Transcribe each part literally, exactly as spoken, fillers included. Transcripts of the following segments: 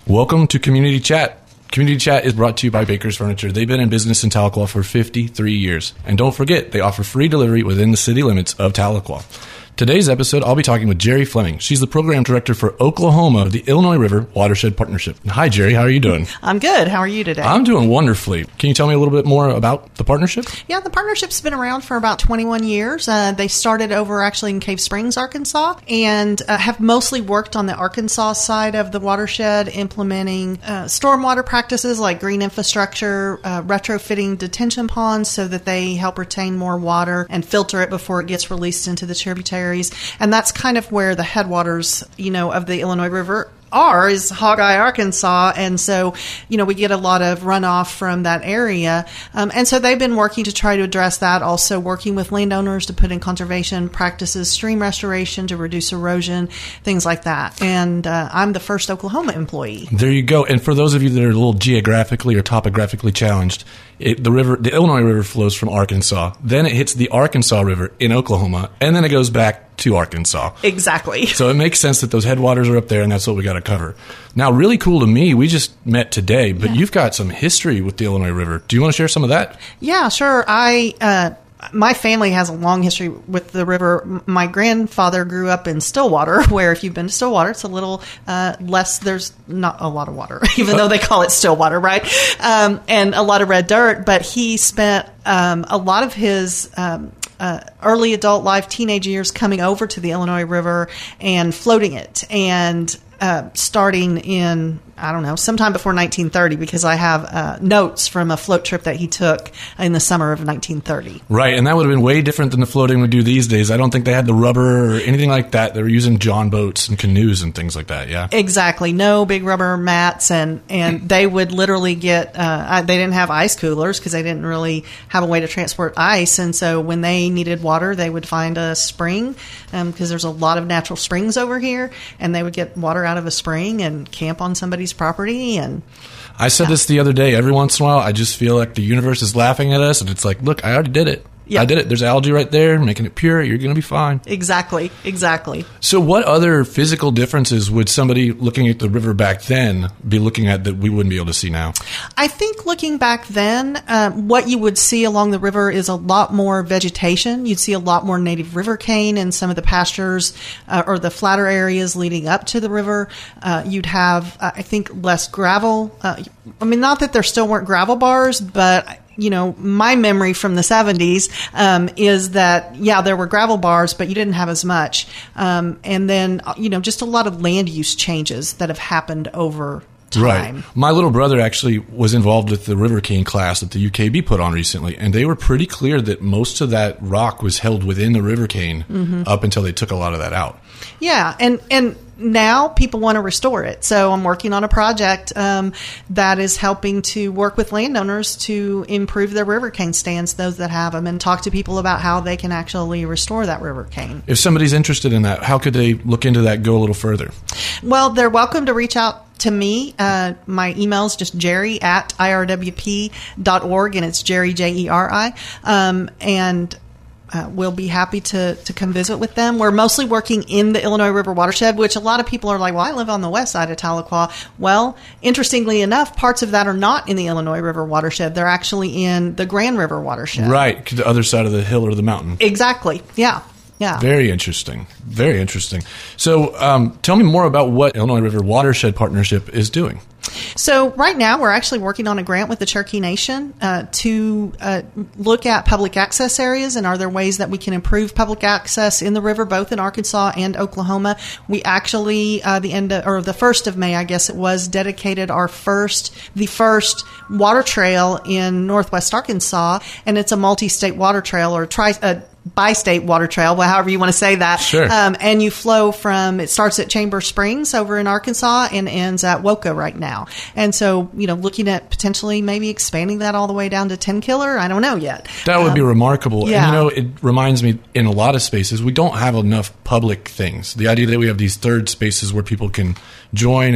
Welcome to Community Chat. Community Chat is brought to you by Baker's Furniture. They've been in business in Tahlequah for fifty-three years. And don't forget, they offer free delivery within the city limits of Tahlequah. Today's episode, I'll be talking with Jerry Fleming. She's the program director for Oklahoma of the Illinois River Watershed Partnership. Hi, Jerry. How are you doing? I'm good. How are you today? I'm doing wonderfully. Can you tell me a little bit more about the partnership? Yeah, the partnership's been around for about twenty-one years. Uh, they started over actually in Cave Springs, Arkansas, and uh, have mostly worked on the Arkansas side of the watershed, implementing uh, stormwater practices like green infrastructure, uh, retrofitting detention ponds so that they help retain more water and filter it before it gets released into the tributaries. And that's kind of where the headwaters, you know, of the Illinois River are, is Hawkeye, Arkansas. And so, you know, we get a lot of runoff from that area. Um, and so they've been working to try to address that, also working with landowners to put in conservation practices, stream restoration to reduce erosion, things like that. And uh, I'm the first Oklahoma employee. There you go. And for those of you that are a little geographically or topographically challenged, it, the river, the Illinois River flows from Arkansas. Then it hits the Arkansas River in Oklahoma, and then it goes back to Arkansas. Exactly. So it makes sense that those headwaters are up there, and that's what we got to cover. Now, really cool to me, we just met today, but yeah. You've got some history with the Illinois River. Do you want to share some of that? Yeah, sure. I... Uh My family has a long history with the river. My grandfather grew up in Stillwater, where if you've been to Stillwater, it's a little uh, less, there's not a lot of water, even though they call it Stillwater, right? Um, and a lot of red dirt. But he spent um, a lot of his um, uh, early adult life, teenage years, coming over to the Illinois River and floating it. And uh, starting in, I don't know, sometime before nineteen thirty, because I have uh, notes from a float trip that he took in the summer of nineteen thirty. Right, and that would have been way different than the floating we do these days. I don't think they had the rubber or anything like that. They were using john boats and canoes and things like that, yeah? Exactly. No big rubber mats, and, and they would literally get, uh, they didn't have ice coolers because they didn't really have a way to transport ice, and so when they needed water, they would find a spring, because um, there's a lot of natural springs over here, and they would get water out of a spring and camp on somebody's property. And I said yeah. this the other day. Every once in a while, I just feel like the universe is laughing at us, and it's like, look, I already did it. Yep. I did it. There's algae right there, making it pure. You're going to be fine. Exactly. Exactly. So what other physical differences would somebody looking at the river back then be looking at that we wouldn't be able to see now? I think looking back then, um, what you would see along the river is a lot more vegetation. You'd see a lot more native river cane in some of the pastures uh, or the flatter areas leading up to the river. Uh, you'd have, uh, I think, less gravel. Uh, I mean, not that there still weren't gravel bars, but you know, my memory from the seventies um, is that, yeah, there were gravel bars, but you didn't have as much. Um, and then, you know, just a lot of land use changes that have happened over time. Right. My little brother actually was involved with the river cane class that the U K B put on recently, and they were pretty clear that most of that rock was held within the river cane mm-hmm. up until they took a lot of that out. Yeah, and and now people want to restore it. So I'm working on a project um, that is helping to work with landowners to improve their river cane stands, those that have them, and talk to people about how they can actually restore that river cane. If somebody's interested in that, how could they look into that, go a little further? Well, they're welcome to reach out to me. Uh, my email is just jerry at I R W P dot org, and it's Jerry, J E R I. Um, and Uh, we'll be happy to, to come visit with them. We're mostly working in the Illinois River watershed, which a lot of people are like, well, I live on the west side of Tahlequah. Well, interestingly enough, parts of that are not in the Illinois River watershed. They're actually in the Grand River watershed. Right, the other side of the hill or the mountain. Exactly, yeah. Yeah. Very interesting. Very interesting. So um, tell me more about what Illinois River Watershed Partnership is doing. So right now we're actually working on a grant with the Cherokee Nation uh, to uh, look at public access areas, and are there ways that we can improve public access in the river, both in Arkansas and Oklahoma. We actually, uh, the end of, or the first of May, I guess it was, dedicated our first, the first water trail in Northwest Arkansas, and it's a multi-state water trail or tri. Uh, bi-state water trail, well, however you want to say that. Sure. Um, and you flow from, it starts at Chamber Springs over in Arkansas and ends at Woka right now. And so, you know, looking at potentially maybe expanding that all the way down to ten Killer, I don't know yet. That would um, be remarkable. Yeah. And, you know, it reminds me, in a lot of spaces, we don't have enough public things. The idea that we have these third spaces where people can join and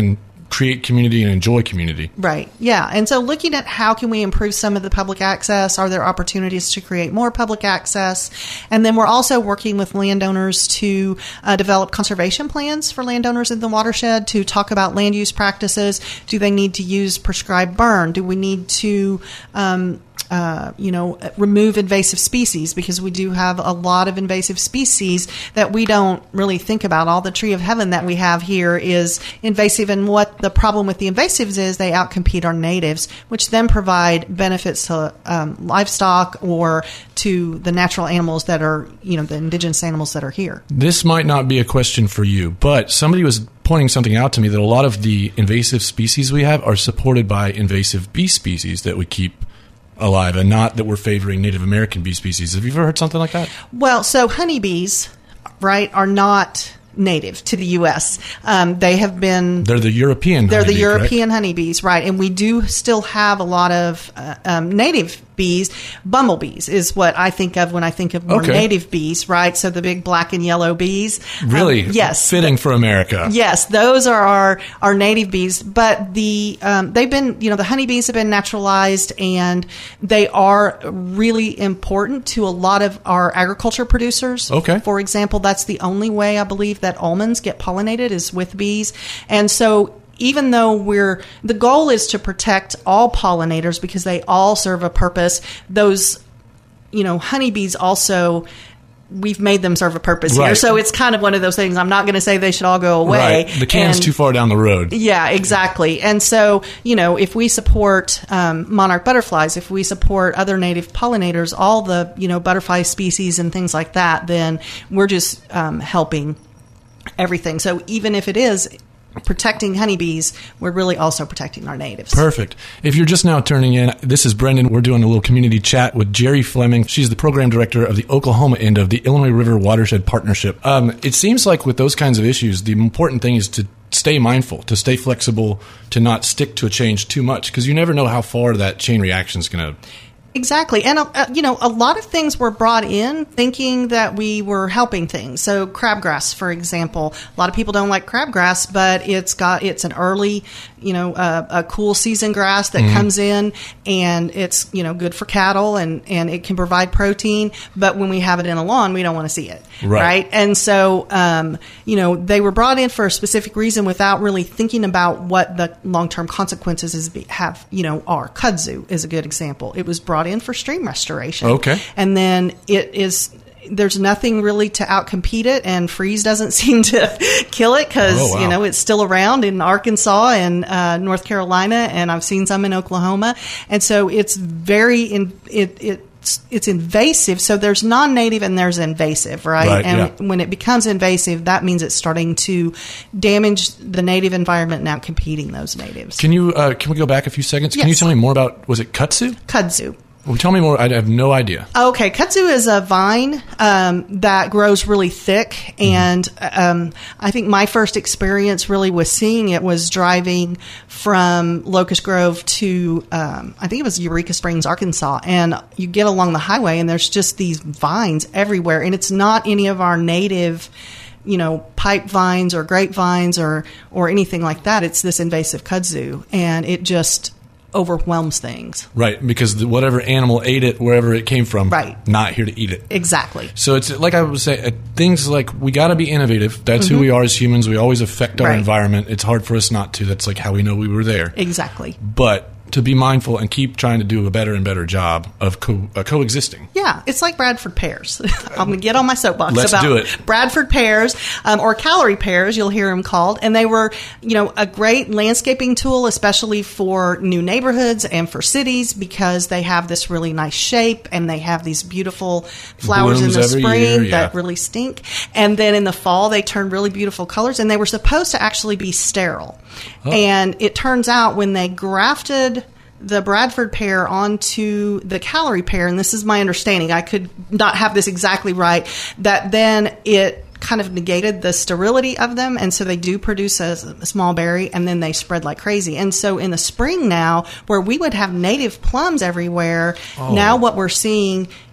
create community and enjoy community. Right. Yeah. And so looking at how can we improve some of the public access, are there opportunities to create more public access? And then we're also working with landowners to uh, develop conservation plans for landowners in the watershed to talk about land use practices. Do they need to use prescribed burn? Do we need to um, Uh, you know, remove invasive species, because we do have a lot of invasive species that we don't really think about. All the tree of heaven that we have here is invasive, and what the problem with the invasives is they outcompete our natives, which then provide benefits to um, livestock or to the natural animals that are, you know, the indigenous animals that are here. This might not be a question for you, but somebody was pointing something out to me that a lot of the invasive species we have are supported by invasive bee species that we keep alive, and not that we're favoring Native American bee species. Have you ever heard something like that? Well, so honeybees, right, are not native to the U S. Um, they have been... They're the European They're honeybee, the European correct? honeybees, right. And we do still have a lot of uh, um, native bees. Bumblebees is what I think of when I think of more Okay. native bees, right? So the big black and yellow bees. Really? Um, yes. Fitting for America. Yes, those are our, our native bees, but the um, they've been, you know, the honeybees have been naturalized, and they are really important to a lot of our agriculture producers. Okay. For example, that's the only way I believe that almonds get pollinated is with bees. And so even though we're, the goal is to protect all pollinators because they all serve a purpose, those, you know, honeybees also, we've made them serve a purpose Right. here. So it's kind of one of those things. I'm not going to say they should all go away. Right. The can's And- too far down the road. Yeah, exactly. And so, you know, if we support um, monarch butterflies, if we support other native pollinators, all the, you know, butterfly species and things like that, then we're just um, helping everything. So even if it is protecting honeybees, we're really also protecting our natives. Perfect. If you're just now turning in, this is Brendan. We're doing a little community chat with Jerry Fleming. She's the program director of the Oklahoma end of the Illinois River Watershed Partnership. Um, it seems like with those kinds of issues, the important thing is to stay mindful, to stay flexible, to not stick to a change too much, because you never know how far that chain reaction is going to... Exactly. And, uh, you know, a lot of things were brought in thinking that we were helping things. So crabgrass, for example, a lot of people don't like crabgrass, but it's got, it's an early, you know, uh, a cool season grass that mm-hmm. comes in, and it's, you know, good for cattle, and, and it can provide protein. But when we have it in a lawn, we don't want to see it. Right. right? And so, um, you know, they were brought in for a specific reason without really thinking about what the long-term consequences is be, have, you know, are. Kudzu is a good example. It was brought in for stream restoration. Okay. And then it is, there's nothing really to outcompete it, and freeze doesn't seem to kill it because, oh, wow. you know, it's still around in Arkansas and uh, North Carolina, and I've seen some in Oklahoma. And so it's very, in, it, it it's invasive. So there's non-native and there's invasive, right? Right, and yeah. when it becomes invasive, that means it's starting to damage the native environment and out competing those natives. Can you, uh, can we go back a few seconds? Can Yes. you tell me more about, was it kudzu? Kudzu. Well, tell me more. I have no idea. Okay, kudzu is a vine um, that grows really thick, and um, I think my first experience really with seeing it was driving from Locust Grove to, um, I think it was Eureka Springs, Arkansas, and you get along the highway, and there's just these vines everywhere, and it's not any of our native, you know, pipe vines or grapevines or, or anything like that. It's this invasive kudzu, and it just overwhelms things. Right, because the, whatever animal ate it, wherever it came from, right. not here to eat it. Exactly. So it's like I was saying, uh, things like we got to be innovative. That's mm-hmm. who we are as humans. We always affect our right. environment. It's hard for us not to. That's like how we know we were there. Exactly. But to be mindful and keep trying to do a better and better job of co- uh, coexisting. Yeah, it's like Bradford pears. I'm going to get on my soapbox Let's about do it. Bradford pears, um, or calorie pears, you'll hear them called. And they were, you know, a great landscaping tool, especially for new neighborhoods and for cities, because they have this really nice shape and they have these beautiful flowers Blooms in the every spring year, yeah. that really stink. And then in the fall, they turn really beautiful colors, and they were supposed to actually be sterile. Oh. And it turns out when they grafted the Bradford pear onto the calorie pear, and this is my understanding, I could not have this exactly right, that then it kind of negated the sterility of them, and so they do produce a, a small berry, and then they spread like crazy. And so in the spring now, where we would have native plums everywhere, oh. now what we're seeing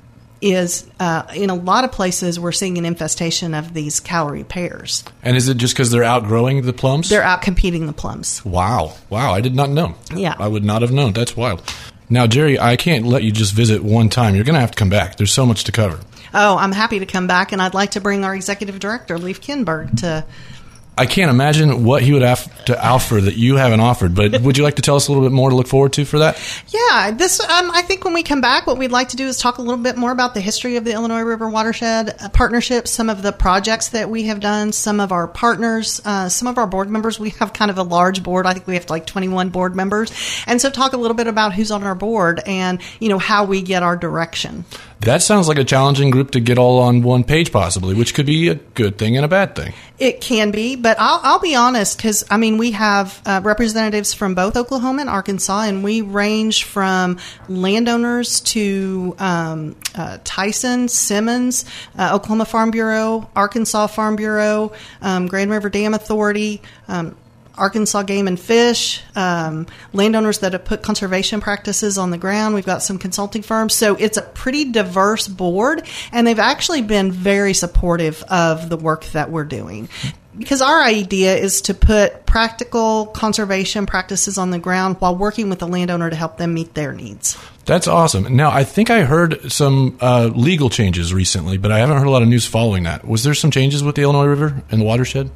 is uh, in a lot of places we're seeing an infestation of these calorie pears. And is it just because they're outgrowing the plums? They're out competing the plums. Wow. Wow. I did not know. Yeah. I would not have known. That's wild. Now, Jerry, I can't let you just visit one time. You're going to have to come back. There's so much to cover. Oh, I'm happy to come back, and I'd like to bring our executive director, Leif Kinberg, to... I can't imagine what he would have to offer that you haven't offered, but would you like to tell us a little bit more to look forward to for that? Yeah, this. Um, I think when we come back, what we'd like to do is talk a little bit more about the history of the Illinois River Watershed uh, Partnership, some of the projects that we have done, some of our partners, uh, some of our board members. We have kind of a large board. I think we have like twenty-one board members. And so talk a little bit about who's on our board and, you know, how we get our direction. That sounds like a challenging group to get all on one page, possibly, which could be a good thing and a bad thing. It can be, but I'll, I'll be honest, because, I mean, we have uh, representatives from both Oklahoma and Arkansas, and we range from landowners to um, uh, Tyson, Simmons, uh, Oklahoma Farm Bureau, Arkansas Farm Bureau, um, Grand River Dam Authority, um, Arkansas Game and Fish, um, landowners that have put conservation practices on the ground. We've got some consulting firms. So it's a pretty diverse board, and they've actually been very supportive of the work that we're doing. Because our idea is to put practical conservation practices on the ground while working with the landowner to help them meet their needs. That's awesome. Now, I think I heard some uh, legal changes recently, but I haven't heard a lot of news following that. Was there some changes with the Illinois River and the watershed?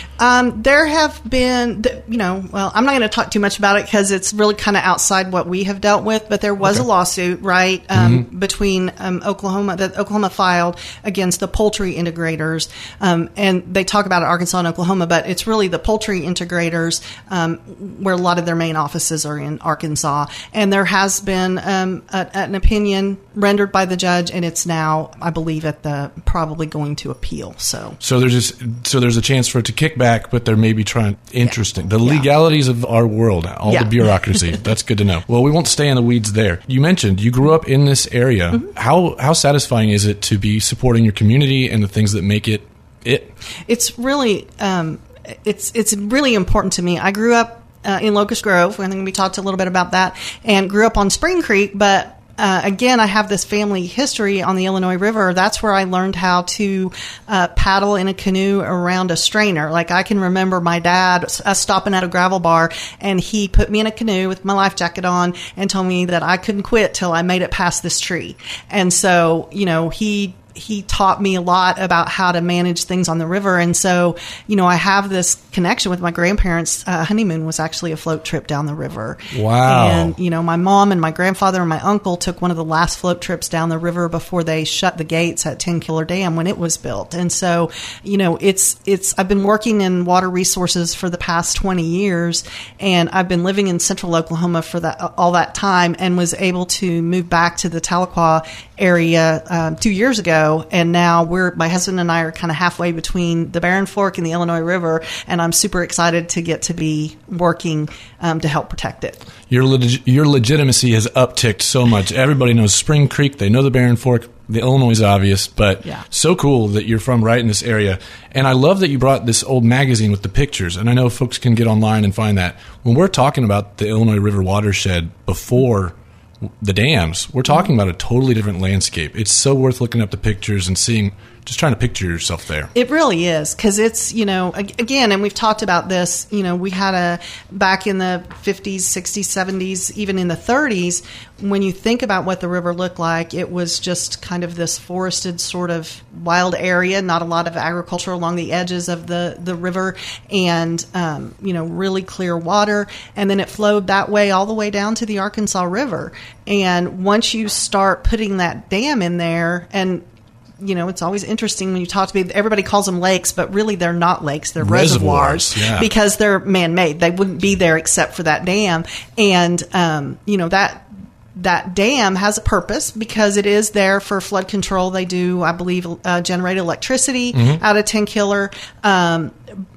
Um, there have been, you know, well, I'm not going to talk too much about it because it's really kind of outside what we have dealt with, but there was okay. a lawsuit, right, um, mm-hmm. between um, Oklahoma, that Oklahoma filed against the poultry integrators, um, and they talk about it, Arkansas and Oklahoma, but it's really the poultry integrators um, where a lot of their main offices are in Arkansas, and there has been um, a, an opinion rendered by the judge, and it's now, I believe, at the probably going to appeal. So, so there's just so there's a chance for it to kick back, but they're maybe trying. Interesting. The yeah. legalities of our world, all yeah. the bureaucracy. That's good to know. Well, we won't stay in the weeds there. You mentioned you grew up in this area. Mm-hmm. How how satisfying is it to be supporting your community and the things that make it it? It's really um, it's it's really important to me. I grew up uh, in Locust Grove. I think we talked a little bit about that, and grew up on Spring Creek, but. Uh, again, I have this family history on the Illinois River. That's where I learned how to uh, paddle in a canoe around a strainer. Like, I can remember my dad us stopping at a gravel bar, and he put me in a canoe with my life jacket on and told me that I couldn't quit till I made it past this tree. And so, you know, he... he taught me a lot about how to manage things on the river. And so, you know, I have this connection with my grandparents. Uh, honeymoon was actually a float trip down the river. Wow. And, you know, my mom and my grandfather and my uncle took one of the last float trips down the river before they shut the gates at Ten Killer Dam when it was built. And so, you know, it's, it's, I've been working in water resources for the past twenty years, and I've been living in central Oklahoma for that, all that time, and was able to move back to the Tahlequah area um, two years ago. And now we're, my husband and I are kind of halfway between the Barren Fork and the Illinois River, and I'm super excited to get to be working um, to help protect it. Your leg- your legitimacy has upticked so much. Everybody knows Spring Creek. They know the Barren Fork. The Illinois is obvious, but yeah. so cool that you're from right in this area. And I love that you brought this old magazine with the pictures, and I know folks can get online and find that. When we're talking about the Illinois River watershed before the dams, we're talking about a totally different landscape. It's so worth looking up the pictures and seeing, just trying to picture yourself there. It really is, because it's, you know, again, and we've talked about this, you know, we had a, back in the fifties, sixties, seventies, even in the thirties, when you think about what the river looked like, it was just kind of this forested sort of wild area, not a lot of agriculture along the edges of the, the river, and, um, you know, really clear water. And then it flowed that way all the way down to the Arkansas River. And once you start putting that dam in there, and you know, it's always interesting when you talk to people, everybody calls them lakes, but really they're not lakes, they're reservoirs, reservoirs yeah. because they're man-made. They wouldn't be there except for that dam. And, um, you know, that that dam has a purpose because it is there for flood control. They do, I believe, uh, generate electricity mm-hmm. out of Ten Killer. Um,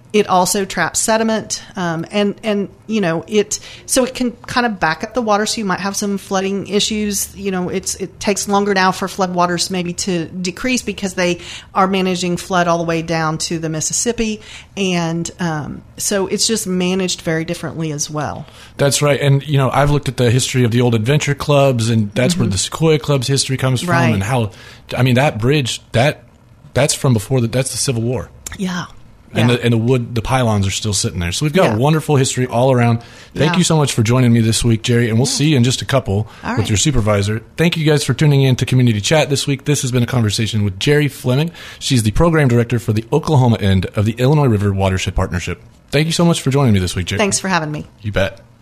It also traps sediment, um, and and you know it. So it can kind of back up the water. So you might have some flooding issues. You know, it's it takes longer now for floodwaters maybe to decrease because they are managing flood all the way down to the Mississippi, and um, so it's just managed very differently as well. That's right, and you know I've looked at the history of the old adventure clubs, and that's mm-hmm. where the Sequoia Club's history comes from, right. and how I mean that bridge that that's from before the that's the Civil War. Yeah. And, yeah. the, and the wood, the pylons are still sitting there. So we've got yeah. a wonderful history all around. Thank yeah. you so much for joining me this week, Jerry. And we'll yeah. see you in just a couple all with right. your supervisor. Thank you guys for tuning in to Community Chat this week. This has been a conversation with Jerry Fleming. She's the program director for the Oklahoma end of the Illinois River Watershed Partnership. Thank you so much for joining me this week, Jerry. Thanks for having me. You bet.